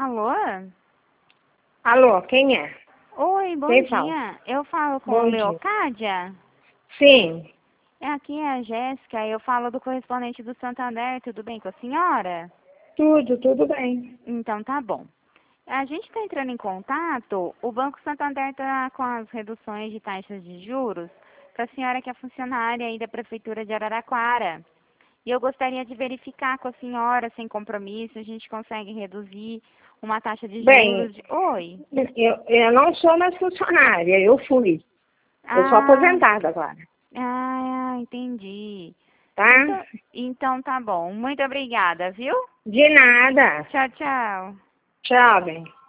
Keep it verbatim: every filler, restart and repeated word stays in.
Alô? Alô, quem é? Oi, bom Quem dia. fala? Eu falo com Bom a dia. Leocádia? Sim, É, aqui é a Jéssica, eu falo do correspondente do Santander, tudo bem com a senhora? tudo, tudo bem. Então tá bom. A gente está entrando em contato, o Banco Santander está com as reduções de taxas de juros para a senhora que é funcionária aí da Prefeitura de Araraquara. E eu gostaria de verificar com a senhora, sem compromisso, a gente consegue reduzir uma taxa de Bem, juros de... Oi? eu, eu não sou mais funcionária, eu fui. Eu sou Ah, aposentada agora, ah, entendi. tá? Então, então tá bom. Muito obrigada, viu? De nada. Tchau, tchau. Tchau, bem.